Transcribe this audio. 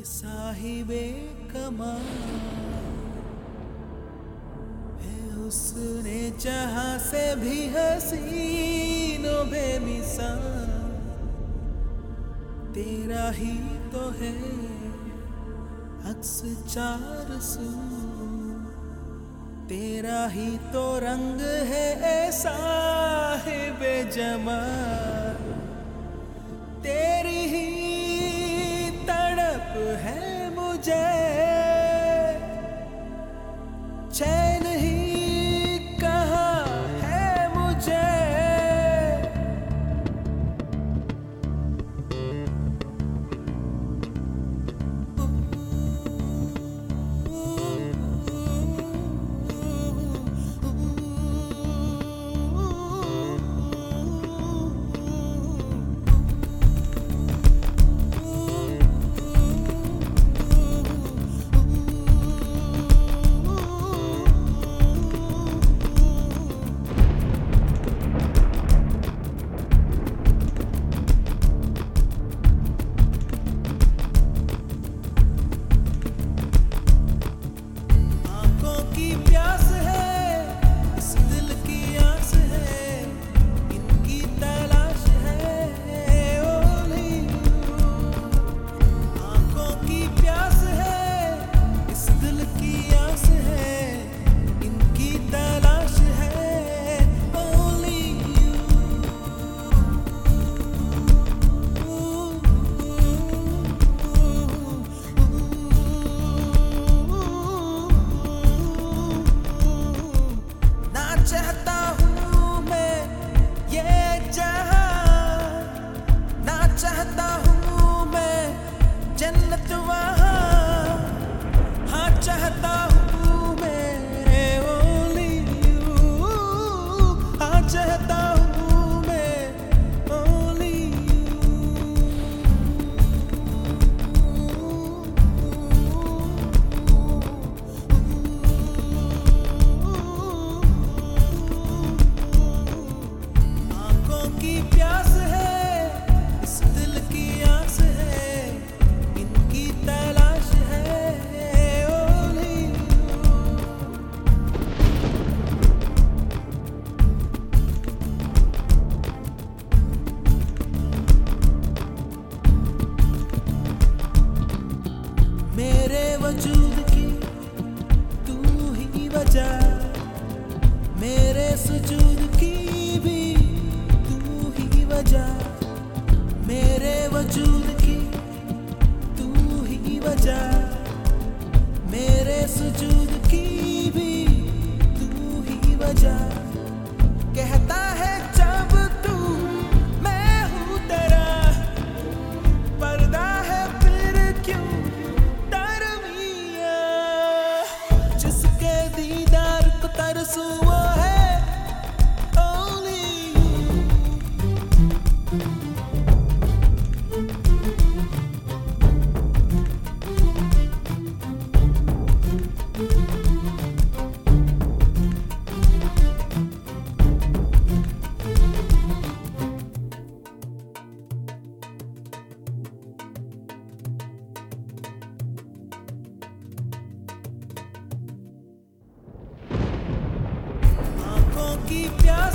साहिबे कमाल है हुस्ने जहां से भी हसीनों बेमिसाल तेरा ही तो है अक्स चार सू तेरा ही तो रंग है ऐसा है बेजमाल तेरी ही तड़प है मुझे चैन ही कहाँ है मुझे मेरे वजूद की तू ही वजह मेरे सुजूद की भी तू ही वजह मेरे वजूद की तू ही वजह मेरे सुजूद की भी तू ही वजह कहता है जब तू मैं हूँ तेरा पर्दा है फिर क्यों जिसके दीदार को तरसू वो है only की प्यार